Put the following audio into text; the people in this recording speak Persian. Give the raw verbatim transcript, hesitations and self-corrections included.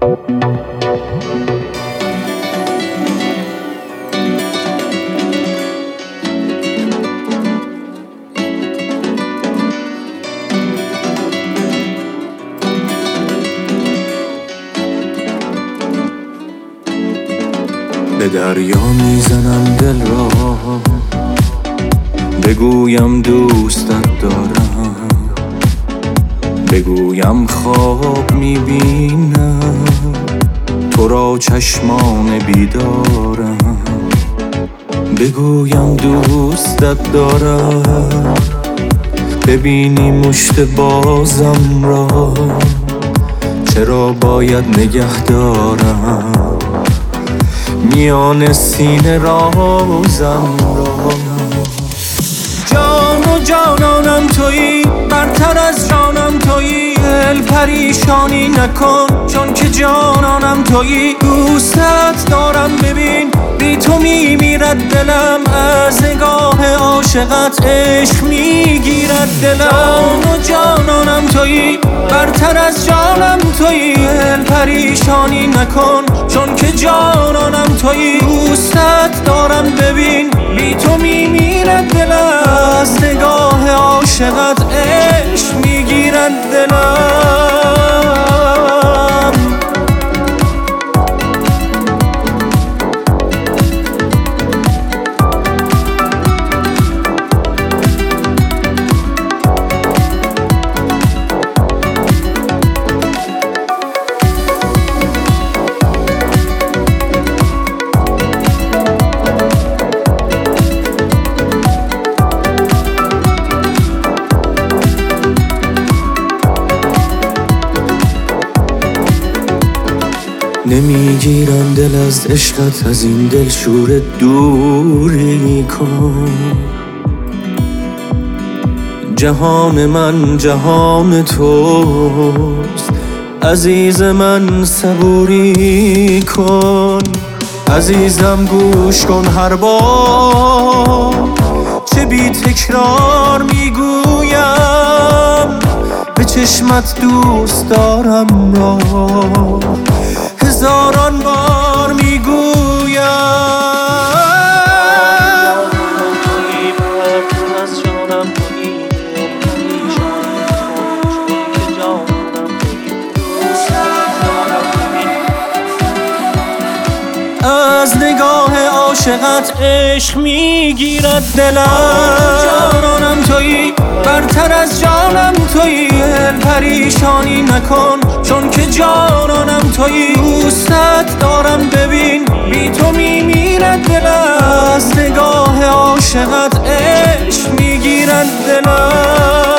به دریا میزنم دل را، بگویم دوستت دارم، بگویم خواب میبینم تو را چشمان بیدارم، بگویم دوستت دارم، ببینی مشت بازم را چرا باید نگه دارم، میان سینه رازم را. جان و جانانم تویی، برتر از جانم تویی، دل پریشانی نکن چون که جانانم تویی، دوستت دارم ببین بی تو میمیرد دلم، از نگاه عاشقت عشق میگیرد دلم. جان و جانانم تویی، برتر از جانم تویی، دل پریشانی نکن چون که جانانم تویی، دوستت دارم ببین بی تو میمیرد دلم، از نگاه عاشقت عشق میگیرد دلم. نمیگیرم دل از عشقت، از این دل شور دوری کن، جهان من جهان توست، عزیز من صبوری کن، عزیزم گوش کن هر بار چه بی تکرار میگویم، به چشمت دوست دارم را هزاران بار میگویم. از نگاه عاشقت عشق میگیرد دلم. جانانم تویی، برتر از جانم تویی، دل پریشانی نکن چون که جانانم تویی، دوستت دارم ببین بی تو میمیرد دلم، از نگاه عاشقت عشق میگیرد دلم.